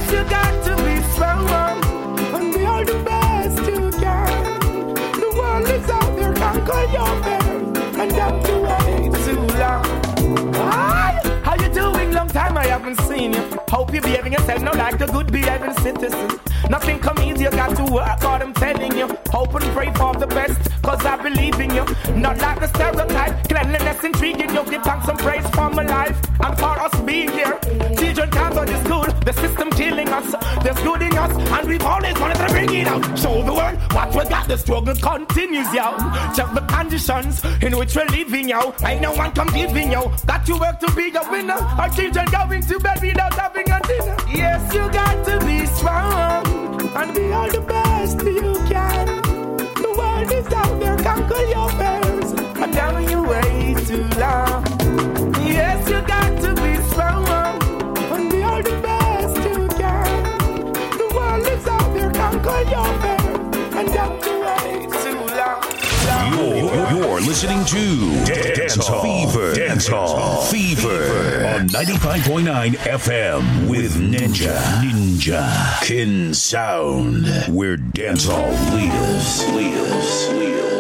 You got to be strong and be all the best you can. The world is out there, conquer your fear, and don't you wait too long. Hi, how you doing? Long time I haven't seen you. Hope you're behaving yourself now like a good behaving citizen. Nothing come easy, you got to work hard, I'm telling you. Hope and pray for the best, cause I believe in you. Not like the stereotype, cleanliness intriguing you. Give thanks and praise for my life and for us being here. Children can't go to school, the system killing us. There's good in us, and we've always wanted to bring it out. Show the world what we got, the struggle continues, yo. Check the conditions in which we're living, yo. Ain't no one come giving, yo. Got to work to be a winner. Our children going to bed without having a dinner. Yes, you got to be strong and be all the best you can. The world is out there, conquer your fears, and down you way too long. Yes, you got to be strong and be all the best you can. The world is out there, conquer your fears, and down you way too long. You're listening to Dancehall Fever. Dancehall Fever on 95.9 FM with Ninja Kin Sound, where dancehall lives.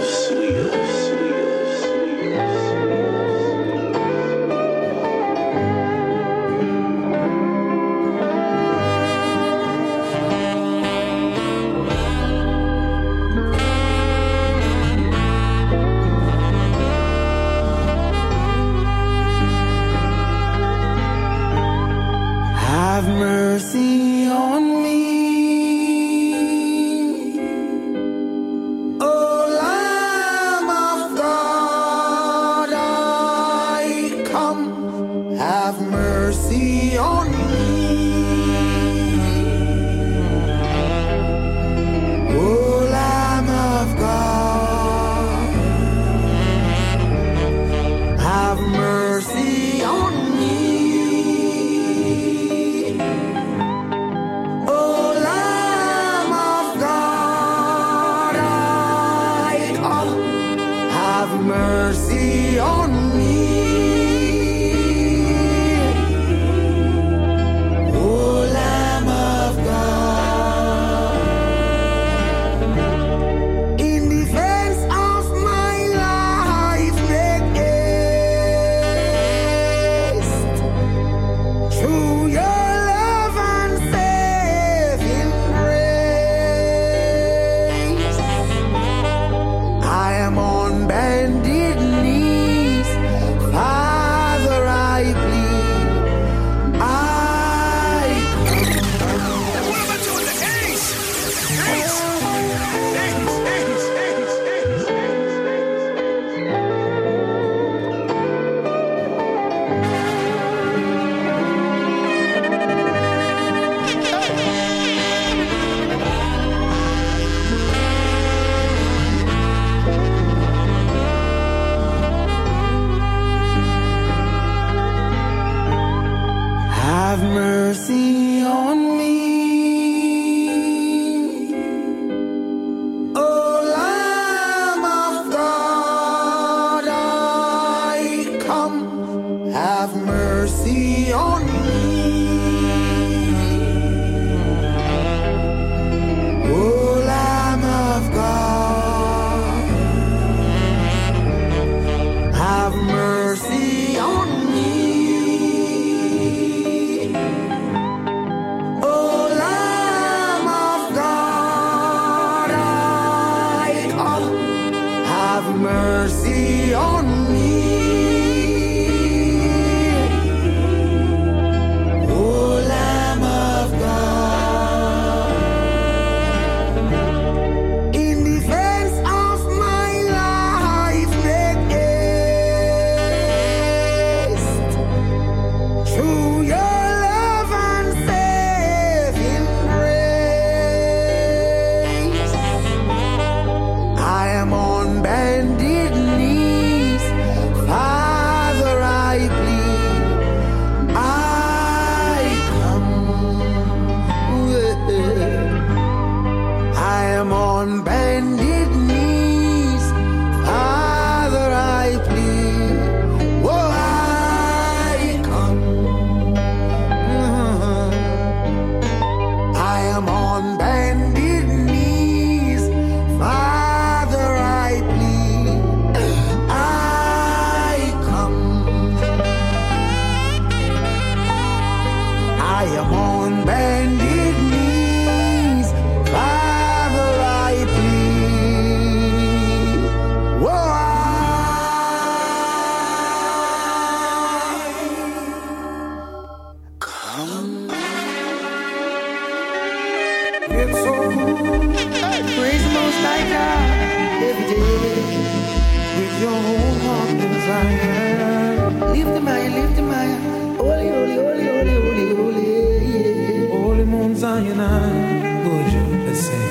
Have mercy on me, O Lamb of God, I come. Have mercy on me, O Lamb of God, have mercy on me. am on bended knees, Father, I plead, I come. I am on bended knees, Father, I plead. Whoa, it's so cool. Praise the Most High God every day with your whole heart and desire. Lift him high, holy, holy, holy, holy, holy, holy, yeah. Holy Mount Zion, good you, let's sing.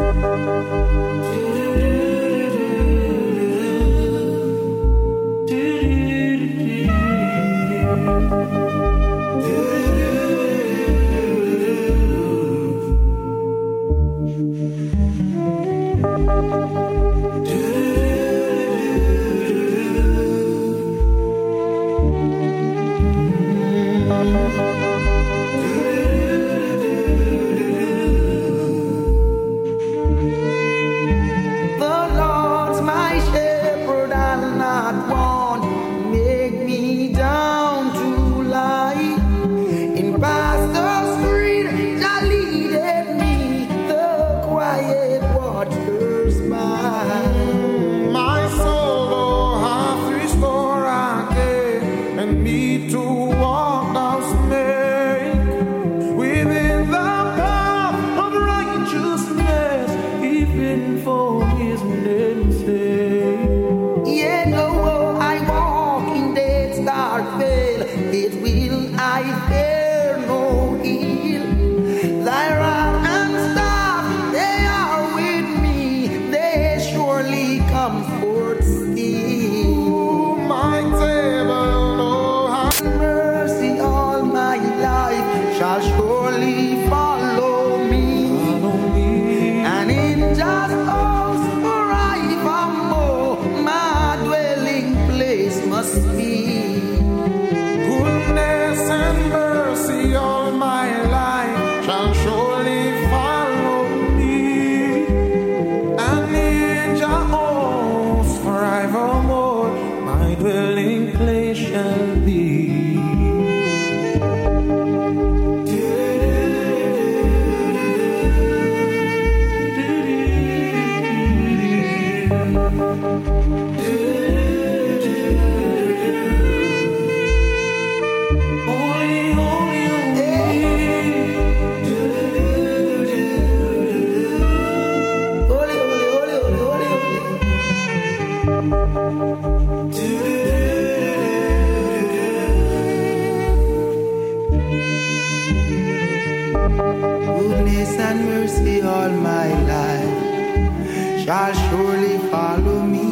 Goodness and mercy all my life shall surely follow me,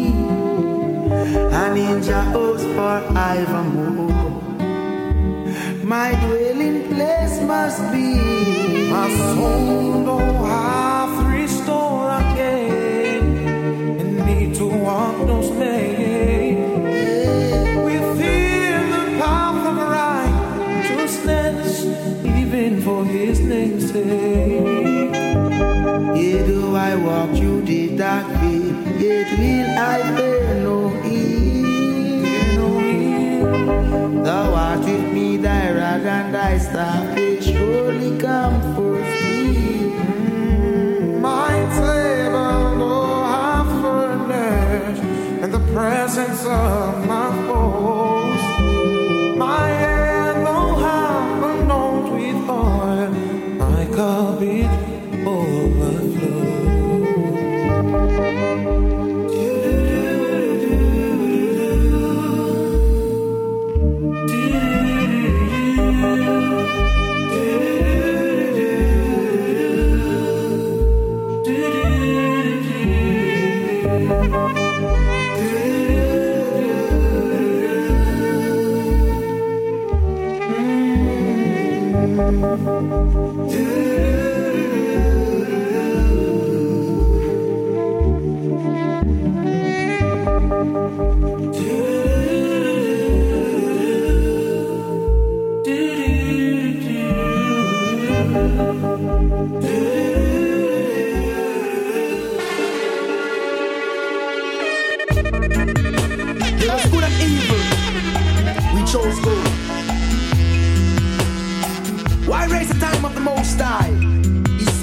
and in Jehovah's forevermore my dwelling place must be. My soul don't have to restore again, and need to walk those ways within the path of righteousness, even for His name's sake. Yet do I walk through the dark way, yet will I fear no evil. Thou art with me, thy rod and thy staff, they surely comfort me. My table will have furnished in the presence of my foes. My head will have anointed with oil, my cup it overflows.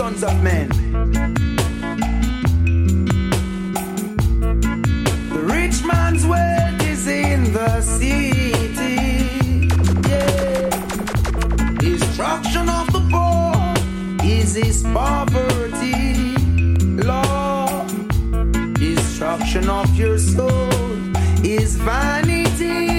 sons of men. The rich man's wealth is in the city. Yeah. Destruction of the poor is his poverty. Lord, destruction of your soul is vanity.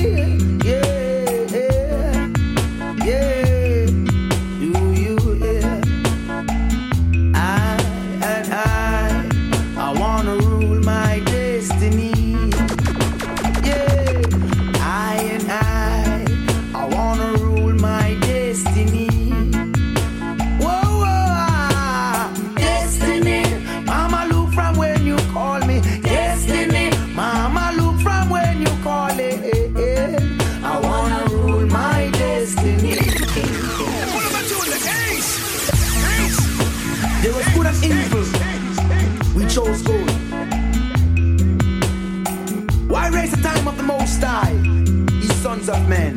Chose good. Why raise the time of the Most High, ye sons of men?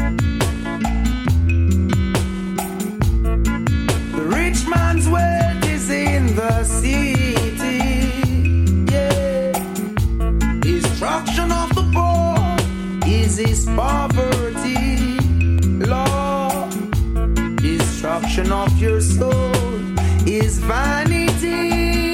The rich man's wealth is in the city. Yeah. Destruction of the poor is his poverty. Lord, destruction of your soul is vanity.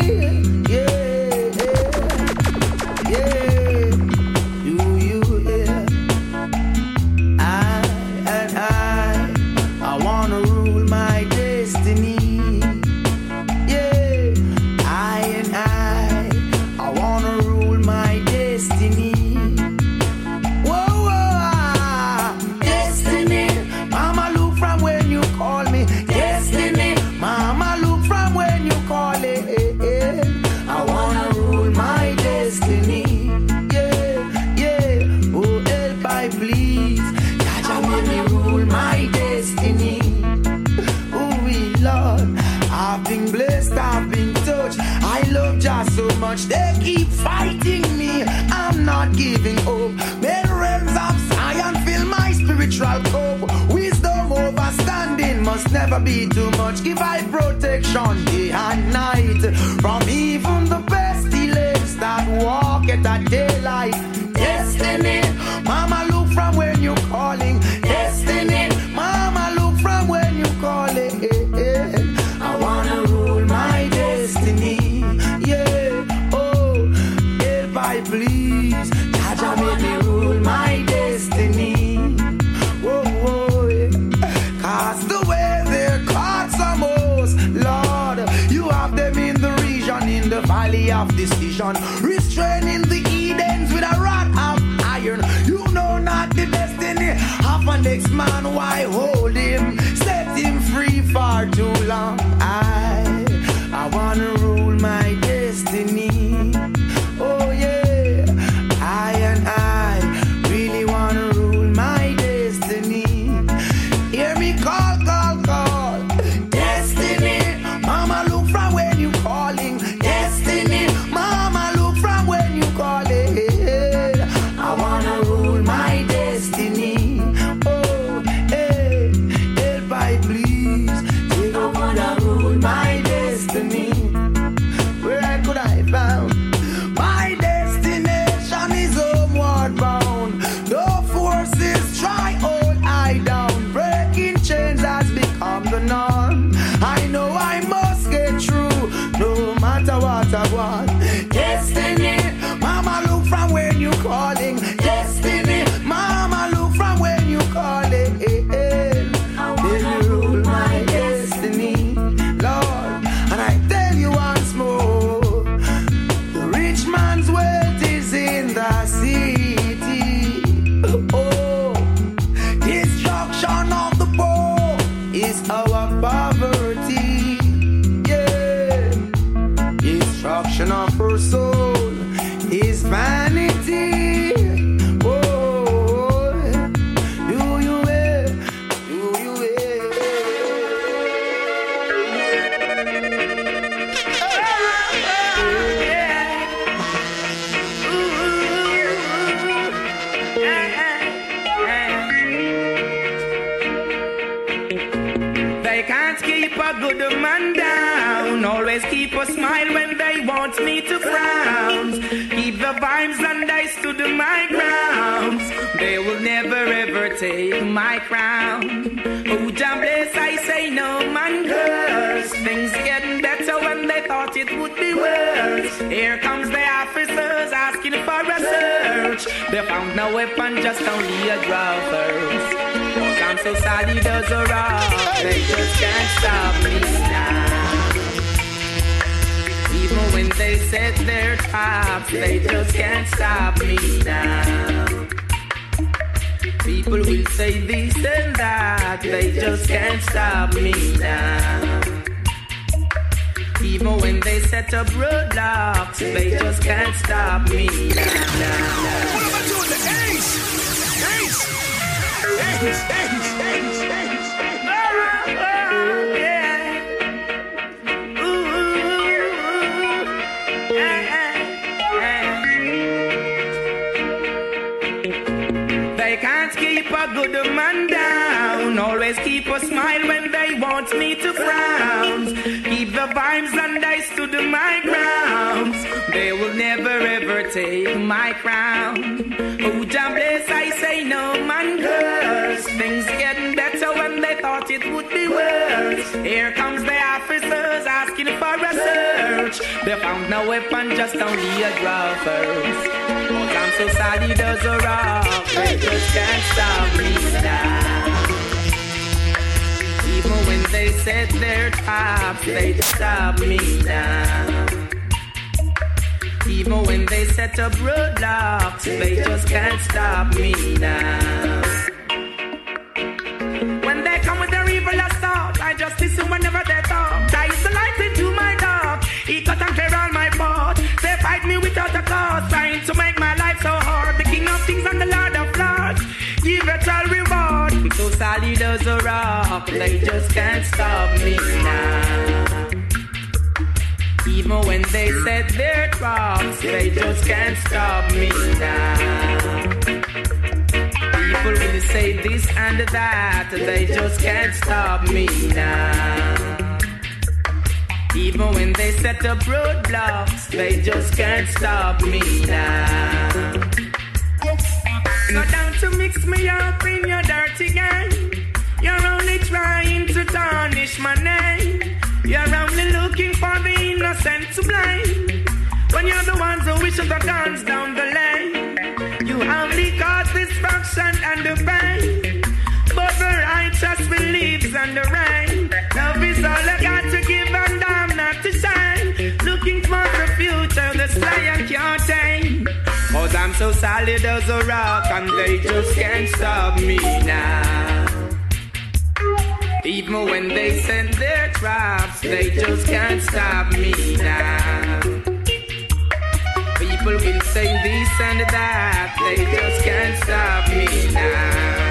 They keep fighting me, I'm not giving up. May the realms of Zion fill my spiritual cup. Wisdom overstanding must never be too much. Give I protection day and night from even the pestilence that walk at that daylight. Destiny, mama, look from when you're calling. Destiny, mama, look from when you're calling. I wanna rule my destiny. Please, Jaja, make me rule my destiny. Whoa, whoa, yeah. Cause the way they're caught some most, Lord, you have them in the region, in the valley of decision, restraining the Edens with a rod of iron. You know not the destiny of an next man, why hold him? Set him free for too long. I wanna rule my destiny. Oh yeah. I really wanna rule my destiny. Hear me call, call, call. Destiny, mama, look from when you calling. Destiny, mama, look from when you calling. I wanna rule my destiny. Oh, hey, help I please. I wanna rule my destiny. Where could I found? My destination is homeward bound. No forces try hold I down. Breaking chains has become the norm. I know I must get through, no matter what I want. Destiny, mama, look from when you calling. Destiny, mama, look from when you calling. I wanna rule my destiny, Lord. And I tell you once more, the rich man's wealth is in the city. Oh, destruction of the poor is our poverty. Yeah, destruction of her soul can't keep a good man down. Always keep a smile when they want me to frown. Keep the vibes and I stood my ground. They will never ever take my crown. Oh, Jah bless, I say no man curse. Things getting better when they thought it would be worse. Here comes the officers asking for a search. They found no weapon, just only a drawers. I'm so solid as a rock, they just can't stop me now. Even when they set their traps, they just can't stop me now. People will say this and that, they just can't stop me now. Even when they set up roadblocks, they just can't stop me now. What am I doing? The Ace! Ace! Ace! They can't keep a good man down. Always keep a smile when they want me to frown. Keep the vibes and I stood my ground. They will never ever take my crown. Oh, Jah bless, I say no man curse. Things getting better when they thought it would be worse. Here comes the officers asking for a search. They found no weapon, just only a drawers. But I'm so solid as a rock, they just can't stop me now. Even when they set their traps, they just stop me now. Even when they set up roadblocks, they just can't stop me now. When they come with their evil assault, I just listen whenever they talk. That is the light into my dark. He cut and clear all my path. They fight me without a cause, trying to make my life so hard. The King of Kings and the Lord of Lords, give it all reward. I'm so solid as a rock, they just can't stop me now. Even when they set their traps, they just can't stop me now. People will say this and that, they just can't stop me now. Even when they set up roadblocks, they just can't stop me now. So don't you mix me up in your dirty game. You're only trying to tarnish my name. You're only looking for the innocent to blame. When you're the ones who wish the guns down the lane. You only cause destruction and the pain. But the righteous believes in the rain. Love is all I got to give and I'm not to shine. Looking for the future, the slayer can't tame. Cause I'm so solid as a rock and they just can't stop me now. Even when they send their traps, they just can't stop me now. People will say this and that, they just can't stop me now.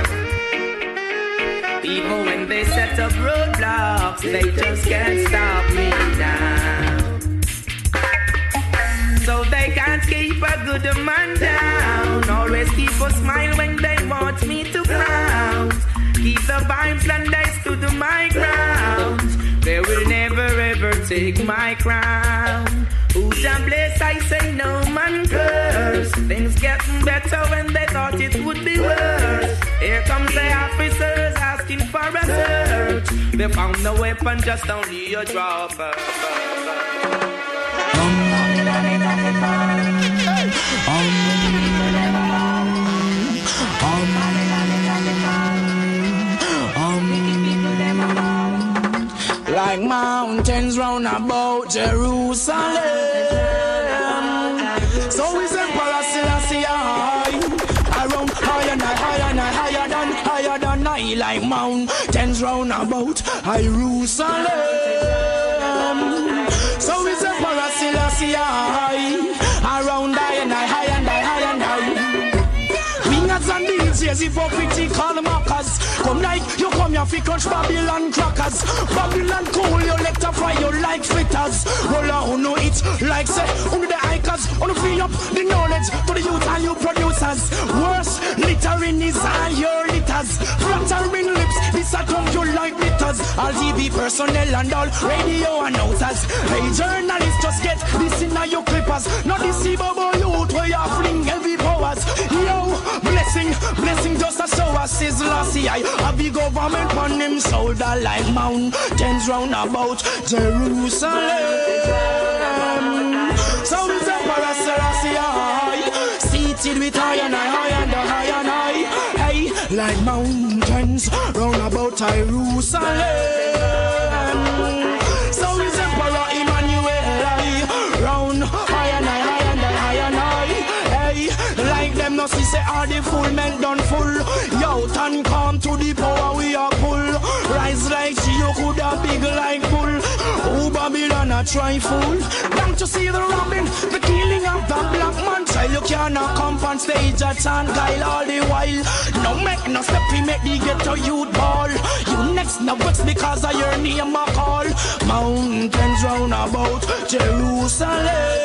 Even when they set up roadblocks, they just can't stop me now. So they can't keep a good man down. Always keep a smile when they want me to frown. Keep the vibes and I stood my ground. They will never ever take my crown. Who Jah bless, I say no man curse. Things getting better when they thought it would be worse. Here comes the officers asking for a search. They found no weapon, just only a dropper. Like mountains round about Jerusalem. So is Emperor Selassie high. Around higher than I. Like mountains round about Jerusalem. So is Emperor Selassie high. Around higher and I. Wingers and DJs, if you critical mockers. Come like you come here fi crunch Babylon crackers. Babylon cool, you let her fry you like fritters. Roll on, no it like say under the hikers. On the free up the knowledge to the youth and you producers. Worse, littering is all your litters. Flattering lips, this a tongue you like bitters. all TV personnel and all radio announcers. Hey, journalists, just get this in your clippers. Not deceivable youth where you fling heavy powers. Yo, blessing just a show us is lossy. I have the government on him shoulder like mountains round about Jerusalem. So is Emperor Selassie I, seated with high and high and high and high. Hey, like mountains round about Jerusalem. So is Emperor Emmanuel I, round high and high and high and high. Hey, like them no see say are the full men done full. Yo, turn come to the power we are full. Rise like she you could have big like bull. Oh, Babylon a try fool. Don't you see the robbing, the killing of the black man child? You cannot come on stage at and guile all the while. No make no step we make the ghetto youth ball. You next no works because of your name a call. Mountains round about Jerusalem.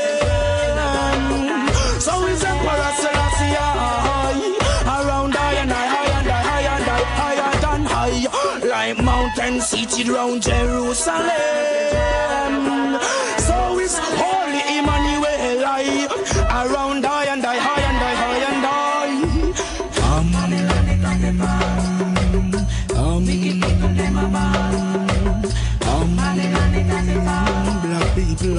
So is Emperor Selassie I, around high and high and high and higher than high, like mountains seated round Jerusalem. So is Holy Emmanuel I, around high and high and high and black people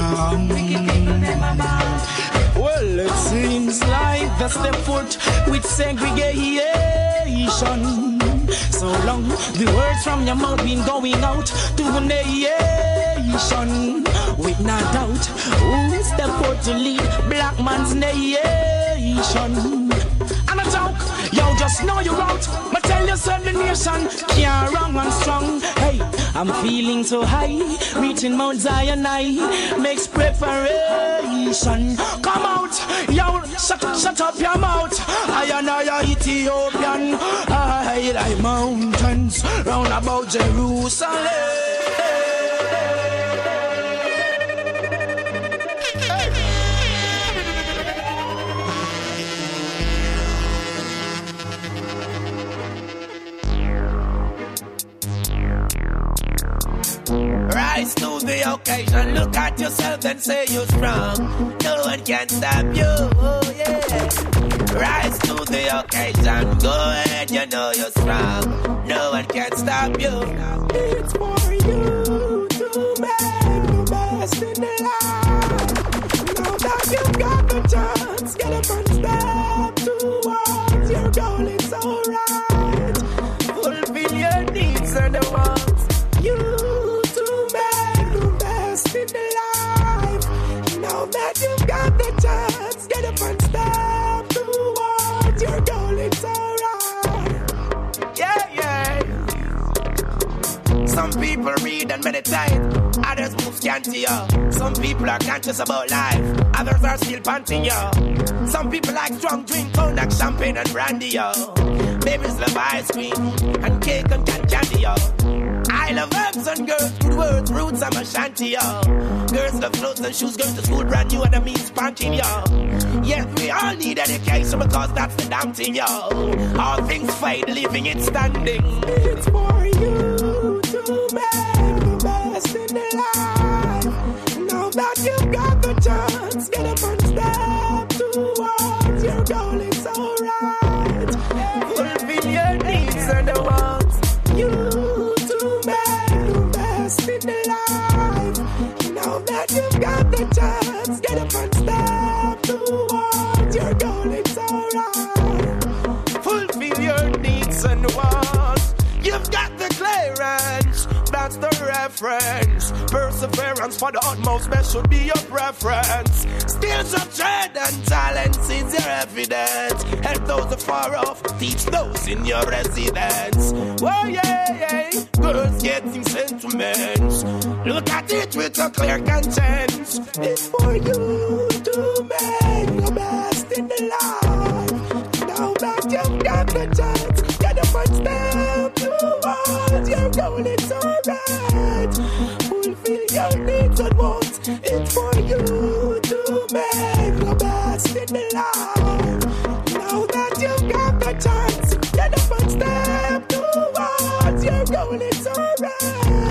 well, it seems like that's the foot with segregation. So long the words from your mouth been going out to the nation. With no doubt, who's the foot to lead black man's nation? And a joke, yo, just know you're out. But tell yourself the nation can't wrong and strong. Hey, I'm feeling so high, reaching Mount Zion I makes preparation. Come out, yo, shut up your mouth. I and I Ethiopian, I like mountains round about Jerusalem. Rise to the occasion, look at yourself and say you're strong. No one can stop you, oh yeah. Rise to the occasion, go ahead, you know you're strong. No one can stop you. It's for you to make the best in the life. Now that you've got the chance, get up and step towards your goal, it's alright. Fulfill your needs and the wants. You in the life. Now that you've got the chance, get up and step towards your goal, it's alright. Yeah. Some people read and meditate, others move scanty, yo. Some people are conscious about life, others are still panting, yo. Some people like strong drink, cognac, champagne and brandy, yo. Babies love ice cream and cake and candy, yo. I love herbs and girls, good words, roots, I'm a shanty, yo. Girls love clothes and shoes, going to school brand new and that means panting, yo. Yes, we all need education because that's the damn thing, yo. All things fade, living it standing. It's for you to make the best in the life. Now that you've got the chance, get up and step towards your goal, it's alright. Fulfill your needs and the wants. You in the life. Now that you've got the chance, get up and step towards your goal, it's alright. Fulfill your needs and wants. You've got the clearance, that's the reference. Perseverance for the utmost best should be your preference. Skills of trade and talents is your evidence. Help those afar off, teach those in your residence. Oh yeah. Girls getting sentiments. Look at it with a clear conscience. It's for you to make the best in the life. Now that you've got the chance, get up and step towards your goal, it's alright. Fulfill your needs and wants. It's for you to make the best in the life. Now that you've got the chance, get up and step towards your goal, it's alright.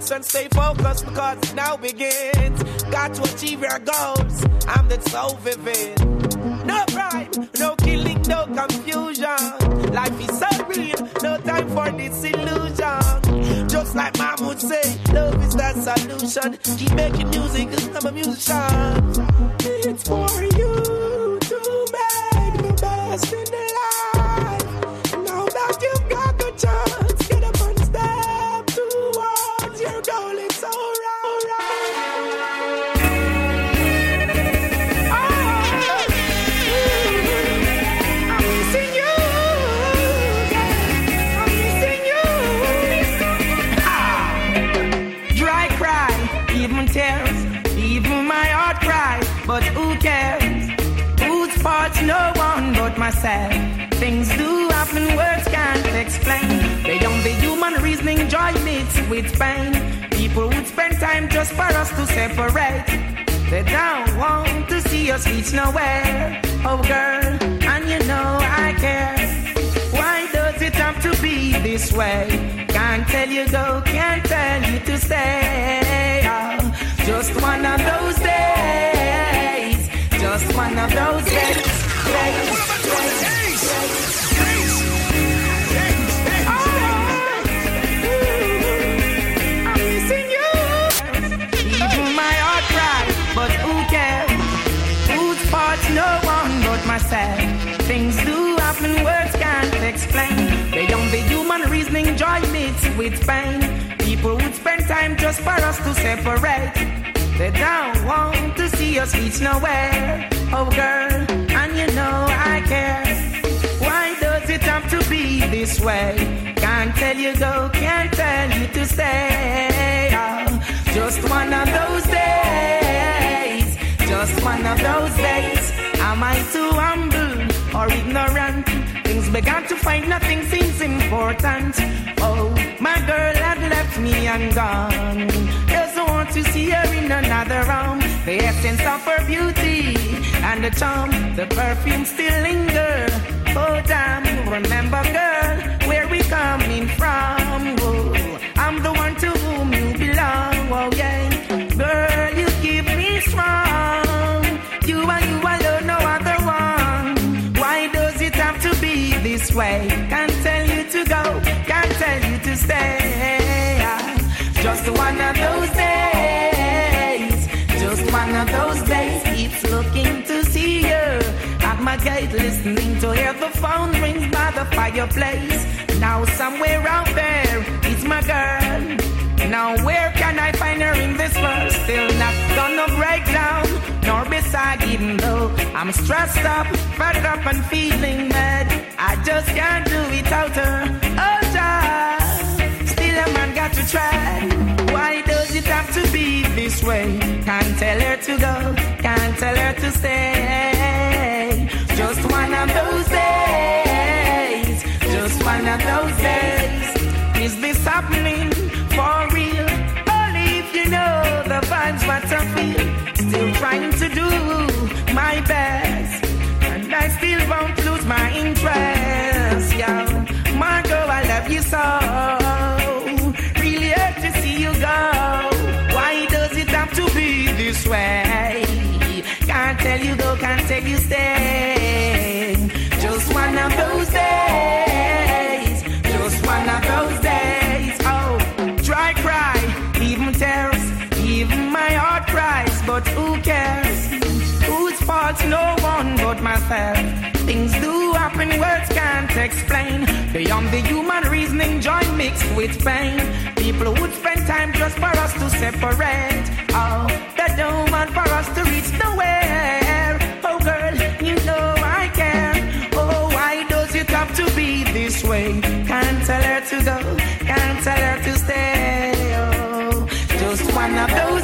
solution. Stay focused because it now begins. Got to achieve your goals. I'm the so vivid. No crime, no killing, no confusion. Life is so real, no time for disillusion. Just like Mom would say, love is the solution. Keep making music cause I'm a musician. It's for you to make the best in the life. Now that you've got the chance, get up and step towards your goal. It's alright. Even my heart cries, but who cares? Whose fault's no one but myself. Things do happen, words can't explain. Beyond the human reasoning, joy mixed with pain. People would spend time just for us to separate. They don't want to see us reach nowhere. Oh girl, and you know I care. Why does it have to be this way? Can't tell you go, can't tell you to stay. Oh, just one of those days. Just one of those days. I'm missing you. Even my heart cries, but who cares? Whose fault's no one but myself. Things do happen, words can't explain. Beyond the human reasoning, joy mixed with pain. People would spend time just for us to separate. They don't want to see us reach nowhere. Oh girl, and you know I care. Why does it have to be this way? Can't tell you go, can't tell you to stay. Oh, just one of those days. Just one of those days. Am I too humble or ignorant? Things began to find nothing seems important. Oh, my girl had left me and gone. Doesn't want to see her in another room. The essence of her beauty and the charm, the perfume still linger. Oh damn, remember girl, where we coming from. Oh, I'm the one to whom you belong. Oh yeah, girl, you keep me strong. You and you alone, no other one. Why does it have to be this way? Can't tell you to go, can't tell you to stay. Just one of those days. Just one of those days. Keeps looking to see you at my gate, listening to hear the phone rings by the fireplace. Now somewhere out there is my girl. Now where can I find her in this world? Still not gonna break down, nor beside, even though I'm stressed up, fed up and feeling mad. I just can't do without her. Oh child, still a man got to try. Why does it have to be this way? Can't tell her to go, can't tell her to stay. Just one of those days. Just one of those days. Is this happening for real? Only if you know the vibes what I feel. Still trying to do my best, and I still won't lose my interest. Yo, my girl, I love you so. Really hurt to see you go. Why does it have to be this way? Can't tell you go, can't tell you stay. Just one of those days. Just one of those days. Oh, dry cry, even tears, even my heart cries, but who cares? Whose fault's no one but myself. Things do happen, words can't explain. Beyond the human reasoning, joy mixed with pain. People would spend time just for us to separate. Oh, they don't want for us to reach nowhere. Oh girl, you know I care. Oh, why does it have to be this way? Can't tell her to go, can't tell her to stay. Oh, just one of those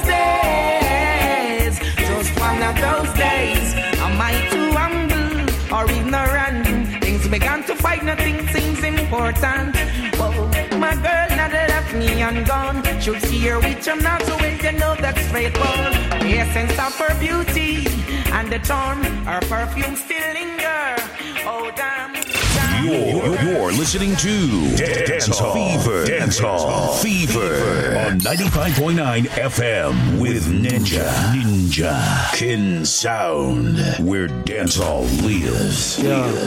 days. Just one of those days. Am I too humble or ignorant? Things began to fight, nothing seems important. Oh, my girl not left me and gone. Should see her with him now, so well you know that's straightforward. The essence of her beauty and the charm, her perfume still linger. Oh damn. You're listening to Dancehall Fever. Dancehall Fever on 95.9 FM with Ninja Kin Sound, where dancehall lives.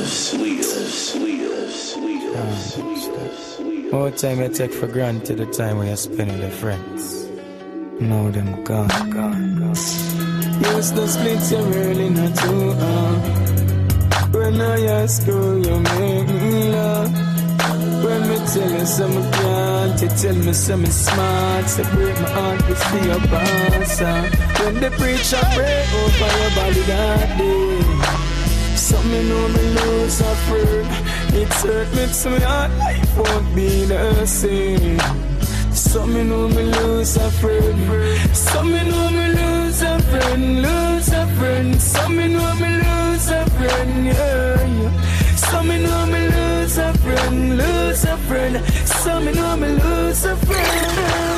More time I take for granted the time when you spend with your friends. Now them gone. Used to split your world in a two. When I ask you, you make me laugh. When me tell you something can't, you tell me something smart. So break my heart to see your boss. When the preacher pray over your body that day, some me know me lose a friend. It hurt me to my heart, life won't be the same. Some me know me lose a friend. Some me know me lose a friend. Some me know me lose a friend, yeah. Some me know me lose a friend. Some me know me lose a friend.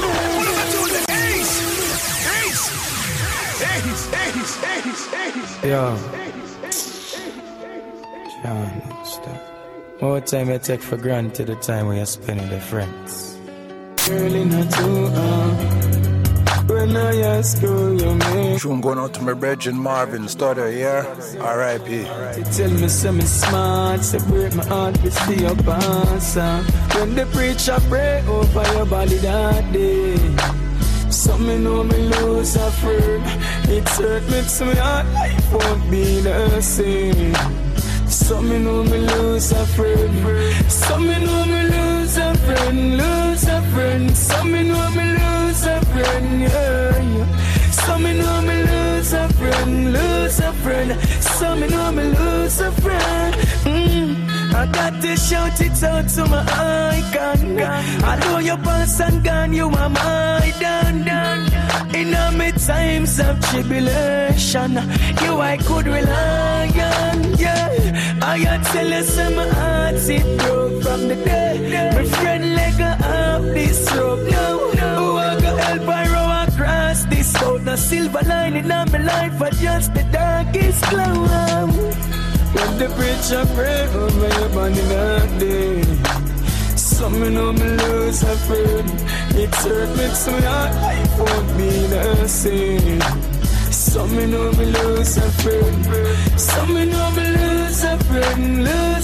Yo. Can't stop. More time I take for granted the time when you spend with your friends. Early not too when I ask you, you make Tune going out to my brethren Marvin Stutter, yeah? R.I.P. Tell me something smart, so break my heart to see your boss. When the preacher pray over your body that day, some me know me lose a friend. It hurt me to my heart, life won't be the same. Some me know me lose a friend. Some me know me lose a friend. Some me know me lose a friend, yeah. Some me know me lose a friend. Some me know me lose a friend. I got to shout it out to my icon. I know your boss and gone, you are my dan. In all my times of tribulation, you I could rely on, yeah. I tell you some my heart it broke from the day. My friend let go up this rope now. Oh, I got help I row across this road. No silver lining on my life, but just the darkest cloud. When the preacher pray over your body that day, some me know me lose a friend. It hurt me to my heart, life won't be the same. Some me know me lose a friend. Some me know me lose a friend.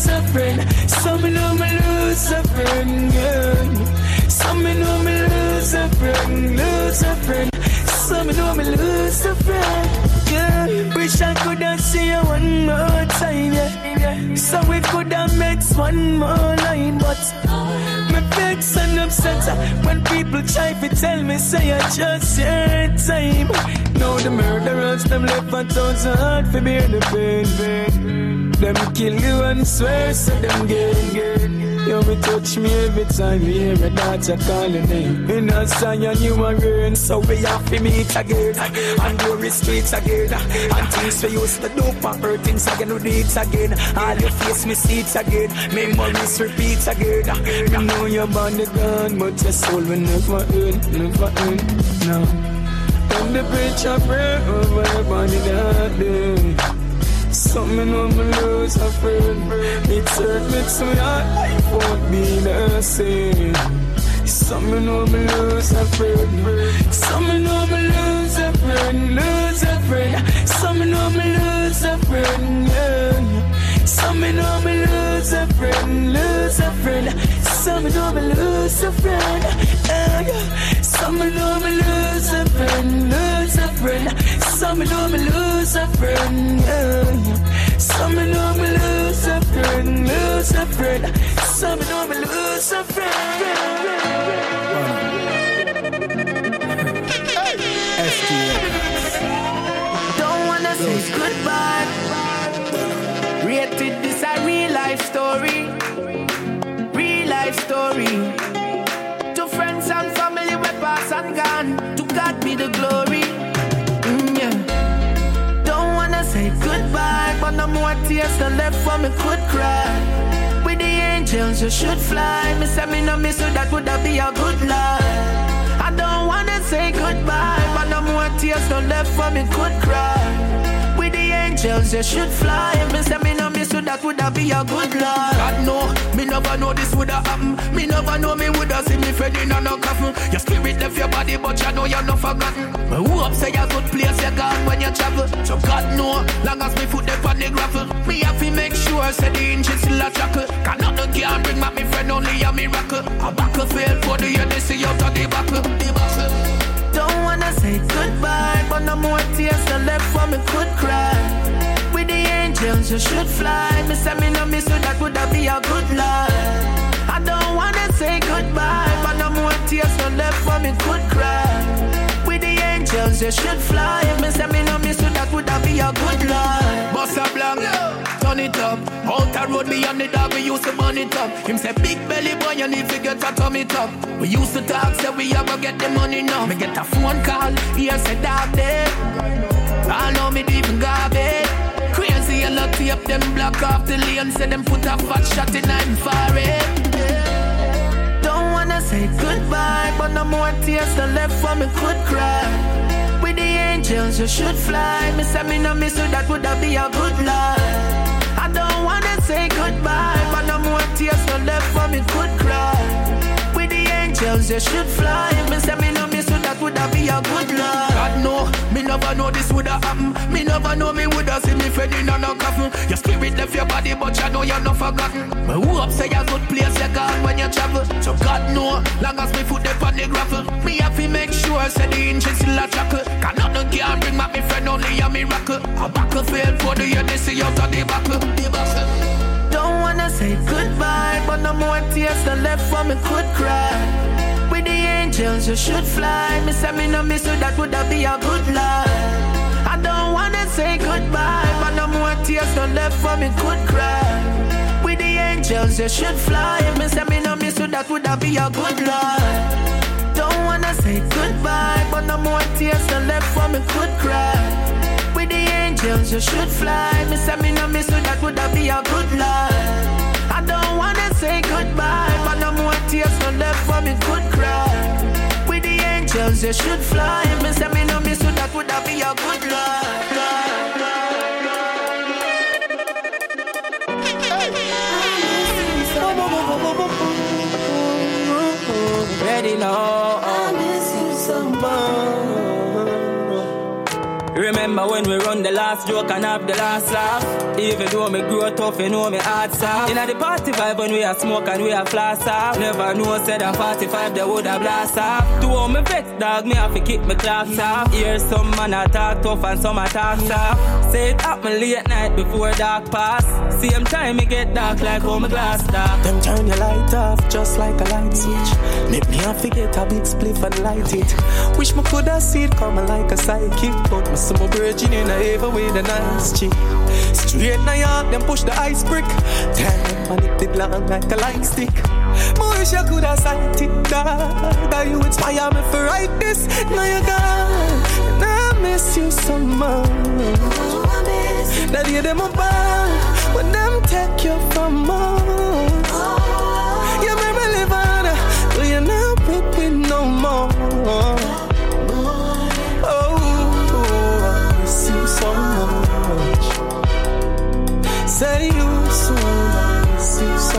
Some me know me lose a friend, yeah. Some me know me lose a friend. Some me know me lose a friend, yeah. Wish I could have seen you one more time, yeah. So we could have met one more line, but me vex and upset when people try to tell me say I just your time. Now the murderers them left 1,000 hard for bear the pain. Them kill you and swear so them gain. You me touch me every time you hear a daughter call your name. In a Zion you are rain, so we have to meet again. And go the streets again. And things we used to do for her, things again we do it again. All your face me see it again. Memories repeat again. Me know you're born the gun, but your soul will never end. No. When the preacher pray over your body that day, some me know me lose a friend. It hurt me to my heart, life won't be the same. Some me know me lose a friend. Some me know me lose a friend. Some me know me lose a friend, yeah. Some me know me lose a friend. Some me know me lose a friend, yeah. Some me know me lose a friend. Some me know me lose a friend, yeah. Some me know me lose a friend. Some me know me lose a friend. Don't wanna say goodbye. Rated this a real life story. To friends and family we pass and gone. To God be the glory. Yeah. Don't wanna say goodbye, but no more tears than left for me could cry. With the angels you should fly. Me say me no miss you, that would be a good life. I don't wanna say goodbye, but no more tears than left for me could cry. With the angels angels, you should fly. Me say me no miss you, that would have be a good life. God no, me never know this would have happen. Me never know me would have seen me friend in a no coffin. Your spirit left your body, but you know you're not forgotten. Me hope say you good place you gone when you travel. So God know, long as me foot up on the gravel. Me have to make sure say the engine still a chuckle. Cause nothing can bring back me friend, only a miracle. A buckle fail for the year, they see out of the buckle. Don't wanna say goodbye, but no more tears that left for me could cry. With the angels you should fly. Me say me no miss you, that would have be a good life. I don't wanna say goodbye, but no more tears that left for me could cry. With the angels you should fly. Me say me no miss you, that would have be a good life. Boss a blank, turn it up. Out the road beyond the dog, we used to burn it up. Him say big belly boy, you need to get a tummy top. We used to talk, say we ever get the money now. Me get a phone call, here say dog dead. I know me even garbage. Crazy yellow tape, them block off the lane. Say them put a fat shot in I'm foreign. Don't wanna say goodbye, but no more tears that left for me could cry. With the angels you should fly. Me say me no miss you, that would have be a good life. I don't wanna say goodbye, but no more tears that left for me could cry. With the angels you should fly. Me say me no miss you, that would have be a good life. God no, me never know this would have happened. Me never know me would have seen me friend in a no coffin. Your spirit left your body, but you know you're not forgotten. Me hope say you good place you gone when you travel. So God know, long as me foot up on the gravel. Me have to make sure say the engine still a chuckle. Cause nothing can bring back me friend, only a miracle. A buckle fail for the year, they see out of the buckle. Don't wanna say goodbye, but no more tears that left for me could cry. With the angels you should fly. Me say me no miss you, that would have be a good life. I don't wanna say goodbye, but no more tears that left for me could cry. With the angels you should fly. Me say me no miss you, that would have be a good life. Don't wanna say goodbye, but no more tears that left for me could cry. With the angels you should fly. Me say me no miss you, that would have be a good life. I don't wanna say goodbye, but no more tears that left for me could cry. With the angels you should fly. Me say me no miss you, that would have be a good life. Ready now. I miss you so much. Remember when we run the last joke and have the last laugh? Even though me grow tough, you know me hard soft. Inna the party vibe when we a smoke and we a floss off. Never know said at 45 they would have blast off. To all me vex dog, me have to kick my clocks off. Hear some man a talk tough and some a talk soft. Say it happen late night before dark pass. Same time me get dark like how my glass dark. Them turn your light off just like a light switch. Make me have to get a big spliff and light it. Wish me could have seen it coming like a sidekick, but me some virgin in a ever with a nice chick. Straight in the yard, them push the ice brick. Damn, and it did long like a light stick. Wish I could have sight it, dog. You inspire me for write this. Now you're gone, and I miss you so much. That you them above, when them take you from us. You make me live on, but you're not with me no more. So much. Say you so much, you so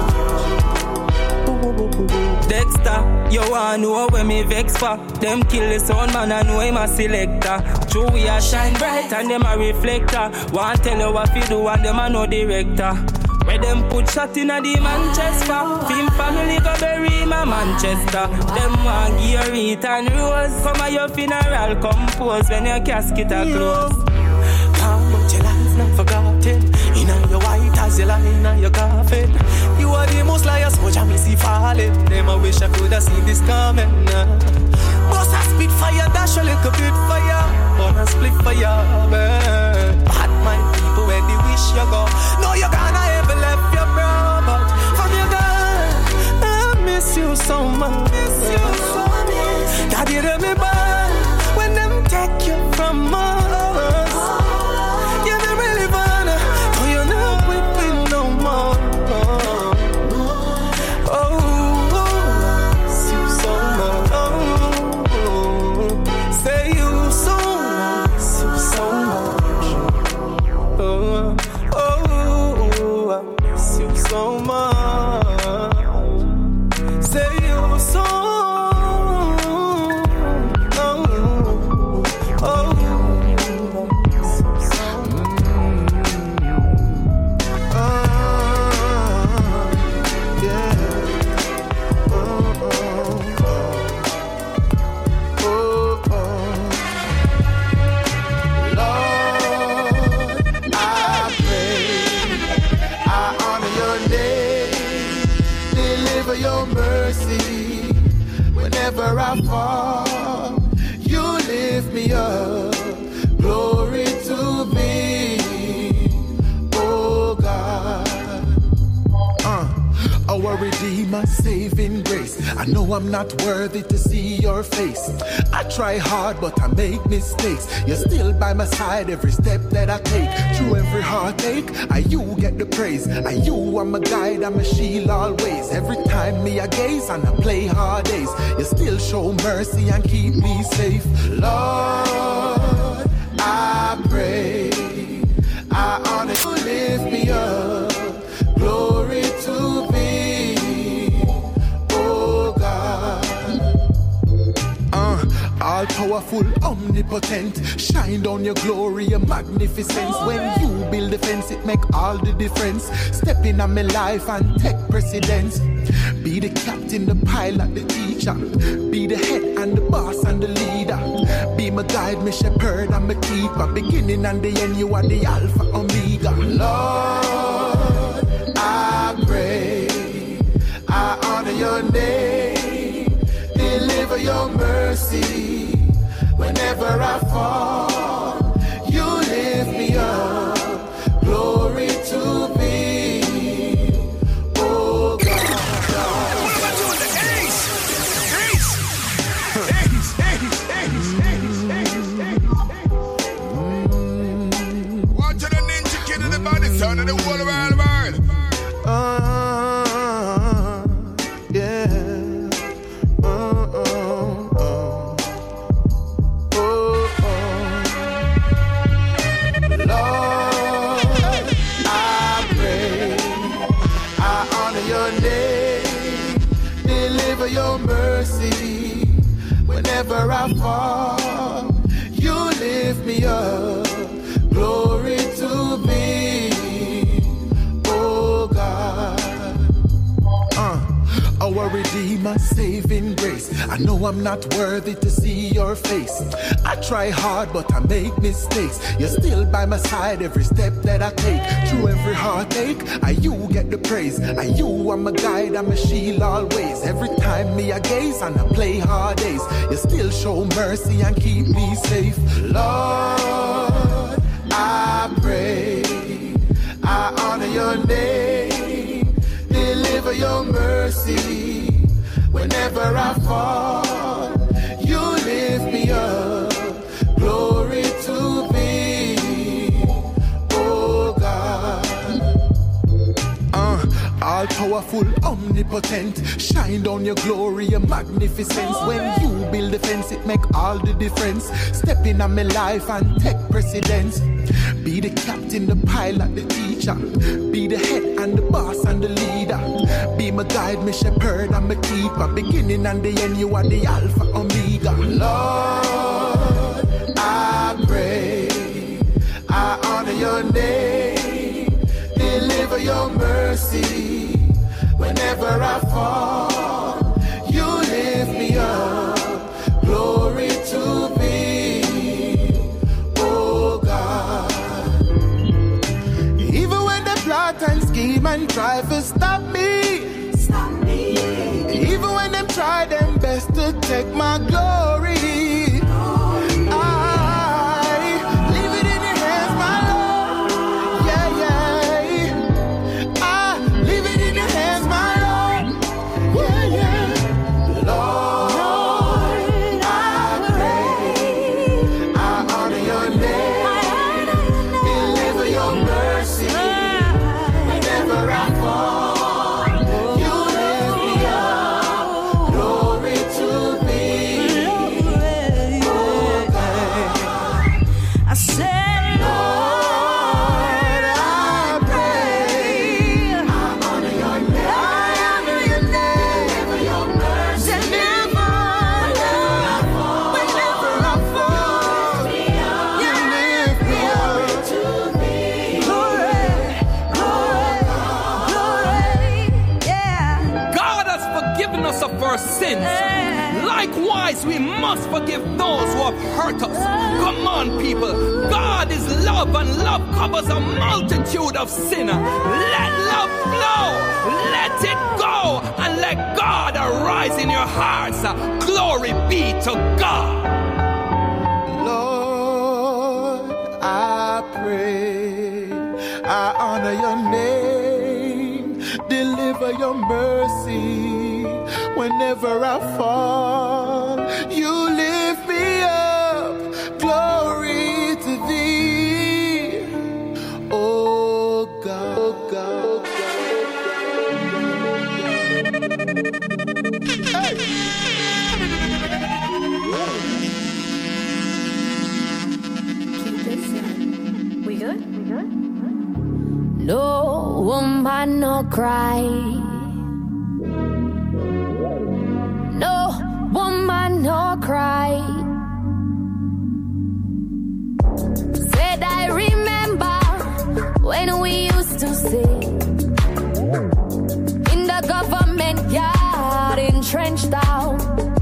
much. Dexter, you wanna know when me vex for? Them kill the sound man and know him a selector. True we a shine bright and them a reflector. Want tell you what you do and them a no director. Where them put shot in a the Manchester. Film family go bury my Manchester. Them want gear it and rose. Come at your funeral compose when your casket a close. Come but your life not forgotten. In your white as you lie in your coffin. You are the most liars, so I see falling. Them I wish I could have seen this coming. Boss a spit fire, dash a little bit fire. Wanna split fire, burn. Bad mind people where they wish you go. No, you're gonna ever left your bro, but from your girl, I miss you so much. God, you let me burn when them take you from us. You never really wanna, no, you're not with me no more. Oh, I miss you so much. Say you so much, you so much. I fall, you lift me up. Glory to thee, oh God. Our Redeemer, saving grace. I know I'm not worthy to see your face. I try hard, but I make mistakes. You're still by my side every step that I take. Through every heartache, you get the praise. You are my guide, I'm a shield always. Every time me I gaze and I play hard days, you still show mercy and keep me safe. Lord, I pray, I honor you, lift me up. Glory to thee, oh God. All powerful, omnipotent, shine down your glory, your magnificence. When you build a fence, it make all the difference. Step in on my life and take precedence. Be the captain, the pilot, the teacher. Be the head and the boss and the leader. Be my guide, my shepherd and my keeper. Beginning and the end, you are the Alpha Omega. Lord, I pray, I honor your name. Deliver your mercy. Whenever I fall, you lift me up. Glory to thee, oh God. Watch the Ninja Kid in the body, son of the world around the world. Your mercy, whenever I fall, you lift me up. Glory to thee, oh God. Our Redeemer, saving grace. I know I'm not worthy to see your face. I try hard, but I make mistakes. You're still by my side every step that I take. Through every heartache, you get the praise. You are my guide, I'm a shield always. Every time me I gaze and I play hard days, you still show mercy and keep me safe. Lord, I pray, I honor your name. Deliver your mercy. Whenever I fall, you lift me up. Glory to thee, oh God. All powerful, omnipotent, shine down your glory, your magnificence. When you build a fence, it make all the difference. Step in on my life and take precedence. Be the captain, the pilot, the teacher. Be the head and the boss and the leader. Be my guide, my shepherd and my keeper. Beginning and the end, you are the Alpha Omega. Lord, I pray, I honor your name. Deliver your mercy. Whenever I fall, you lift me up. Glory to thee, oh God. Even when they plot and scheme and try to stop me. Even when them try them best to take my glory. Sins, Likewise, we must forgive those who have hurt us. Come on, people. God is love, and love covers a multitude of sin. Let love flow. Let it go. And let God arise in your hearts. Glory be to God. Lord, I pray, I honor your name, deliver your mercy. Whenever I fall, you lift me up. Glory to thee, oh God, oh God, oh God. Hey. We good? No woman, no cry. No woman, no cry. Said I remember when we used to sit in the government yard, entrenched out,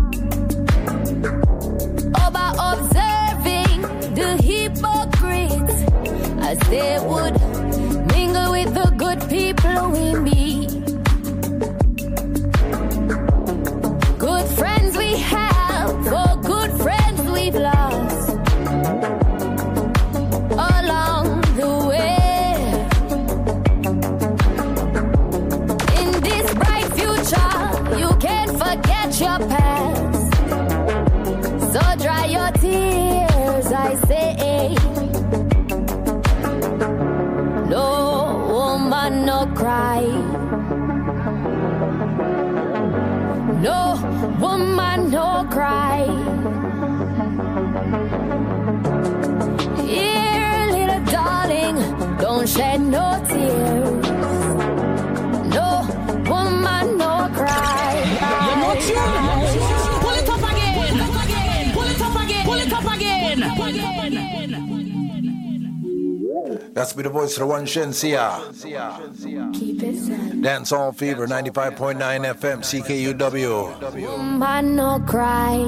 over observing the hypocrites as they would mingle with the good people we meet. Good friends we have, for good friends we've lost along the way. In this bright future, you can't forget your past. So dry your tears, I say. No woman, no cry. No woman, no cry. Here, little darling, don't shed no tears. No woman, no cry. You're not sure? Pull it up again. Pull it up again. Pull it up again. That's be the voice of the one Shensia. Keep it sad. Dance on Fever 95.9 FM CKUW. Woman, no cry.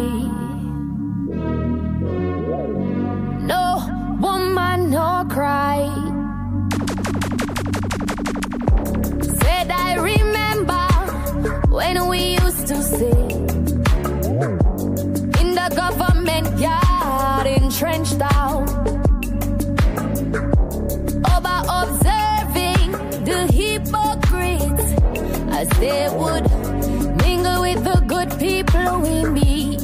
No woman, no cry. Said I remember when we used to sit in the government yard, entrenched out, over observing the hypocrites as they would mingle with the good people we meet.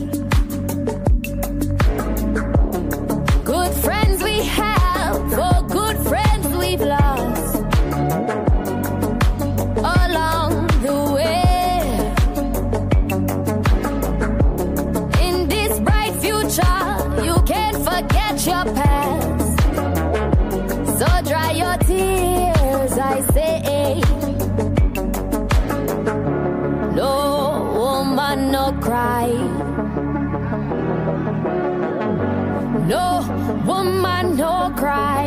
Good friends we have, for good friends we've lost along the way. In this bright future, you can't forget your past. So dry your tears, I say. No woman, no cry. No woman, no cry.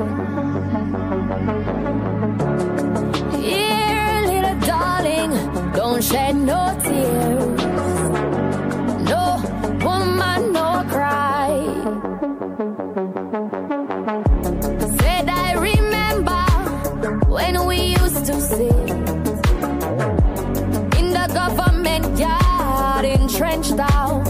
Here, little darling, don't shed no tears. No woman, no cry. Said I remember when we used to sit in the government yard, entrenched out,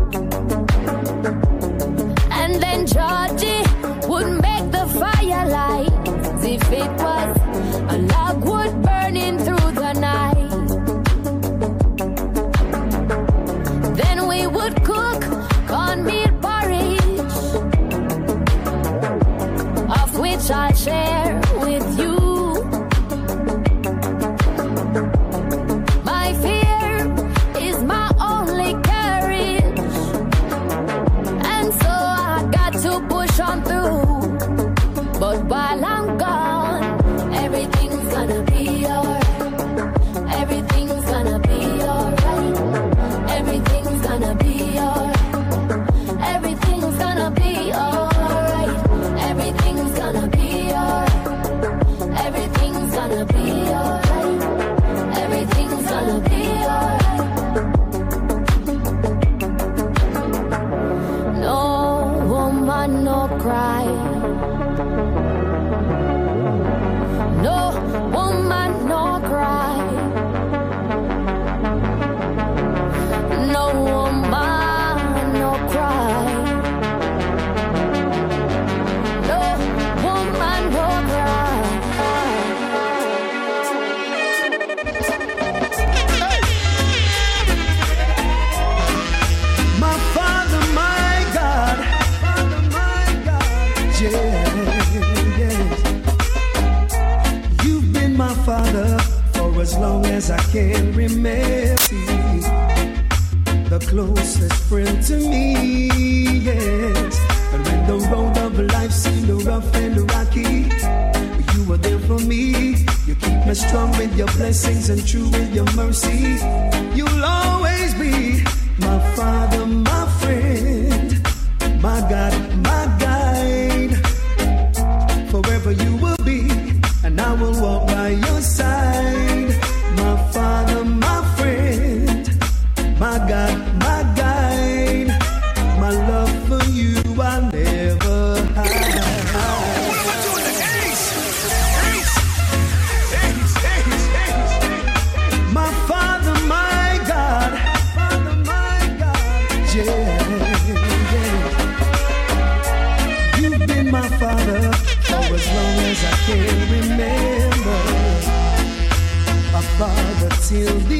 and then Georgie would make the firelight as if it was a logwood burning through the night. Then we would cook cornmeal porridge, of which I'll share with you. My fear is my only courage, and so I got to push on through. But while I'm gone, everything's gonna be alright. Everything's gonna be alright. Everything's gonna be alright. Everything's gonna be alright. Everything's gonna be alright. Everything's gonna be alright. Everything's gonna be alright. as I can remember, the closest friend to me, yes. And when the road of life seemed rough and rocky, you were there for me. You keep me strong with your blessings and true with your mercy. You'll always be my Father, my friend, my God, my guide. Forever you will be, and I will walk by your side. My Father, my friend, my God, my guide. My love for you I'll never hide. My Father, my God, yeah. You've been my Father for as long as I can remember. A Father till the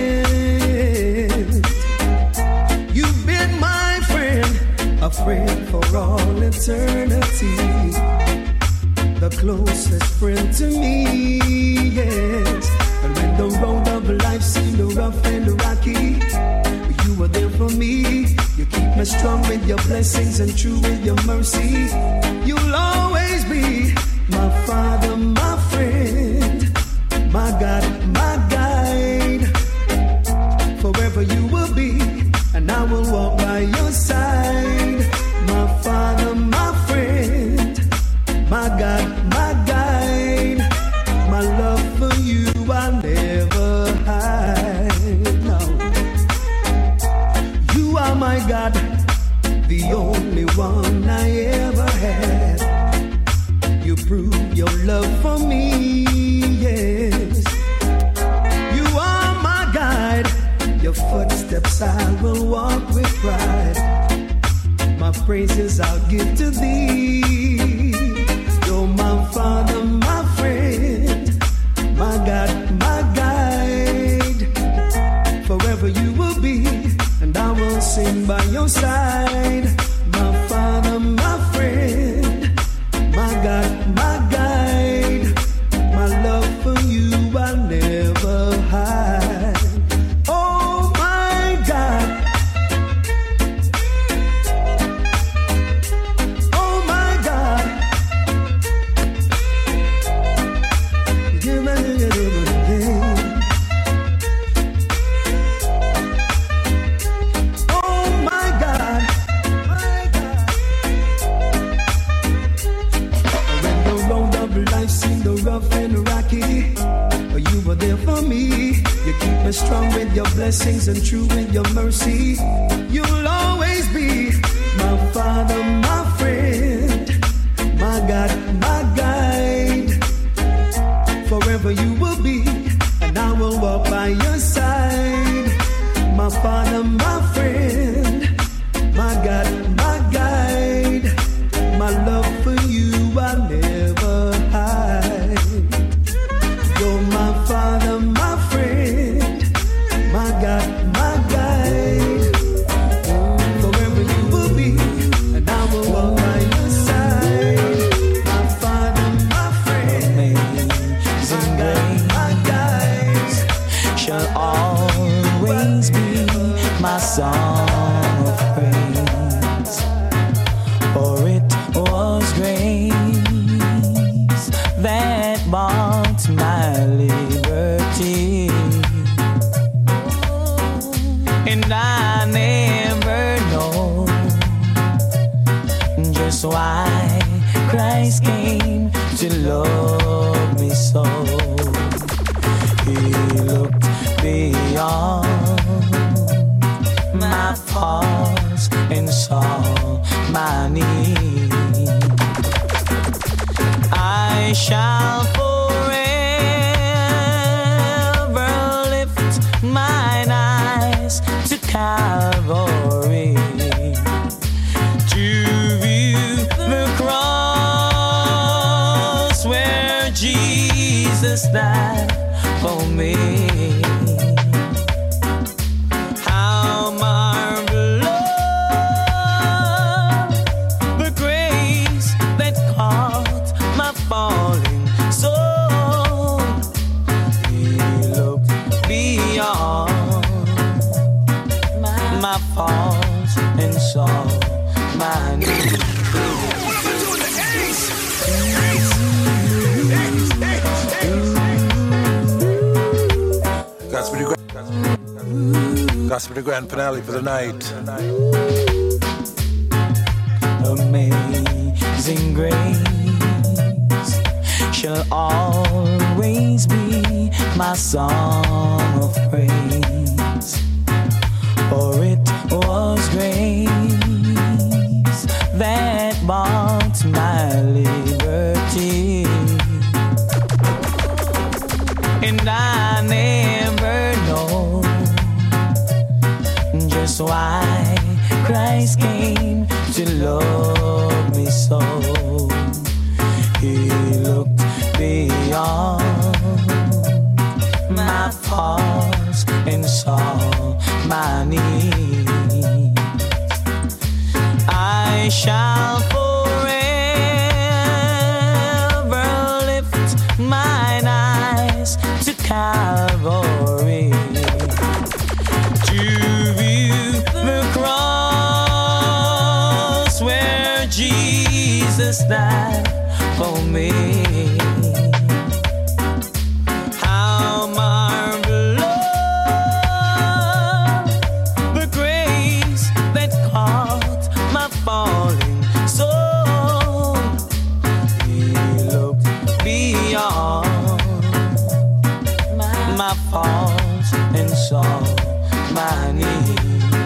end. You've been my friend, a friend for all eternity. The closest friend to me, yes. And when the road of life seemed rough and rocky, you were there for me. You keep me strong with your blessings and true with your mercy. You'll always be my Father, my friend, my God, my guide. Forever you will be, and I will walk by your side. My Father, my friend, my God, my guide. My love for you I'll never hide. No. You are my God, the only one I ever had. You prove your love for me, yes. You are my guide. Your footsteps I will walk with pride. My praises I'll give to thee. You're my Father, my friend, my God, my guide. Forever you will be, and I will sing by your side. My Father, my friend, my God, my guide. My love for you I'll never hide. Oh my God, oh my God. Oh my God, my God. When the road of life seemed rough and rocky, you were there for me. You keep me strong with your blessings and true with your mercy. You'll always be my Father, my friend, my God, my guide. Forever you will be, and I will walk by your side. My Father, my friend, my God, my guide. My love for you I'll never hide. You're my Father, my friend, my God, my guide. Forever you will be, and I will walk by your side. My Father, my friend, my God, my guide. Shall always be my song of praise. For it was grace that bought my liberty. And I never know just why Christ came to love me so. He looked beyond my faults and saw my need. I shall forever lift mine eyes to Calvary to view the cross where Jesus died for me. How marvelous the grace that caught my falling soul. He looked Possibly the grand finale for the night. Amazing grace shall always be my song of praise. For it was grace that bought my liberty. And I never know just why Christ came to love me so. He looked beyond my faults and saw my need. I shall forever lift mine eyes to Calvary to view the cross where Jesus died for me. How marvelous the grace that caught my falling soul. He looked beyond my faults and saw my need.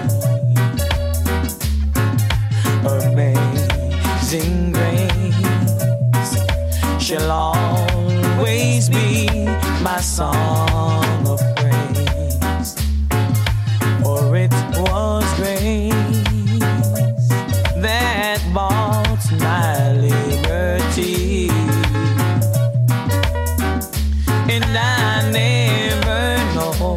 Amazing grace shall always be my song of praise. For it was grace that bought my liberty. And I never know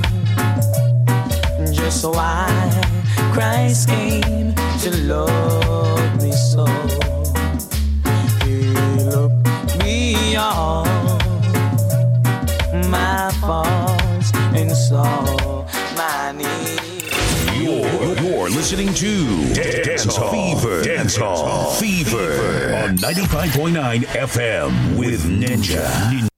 just why Christ came to love me so. He looked beyond my faults and saw my need. You're listening to Dancehall Fever. Dancehall Fever on 95.9 FM with Ninja.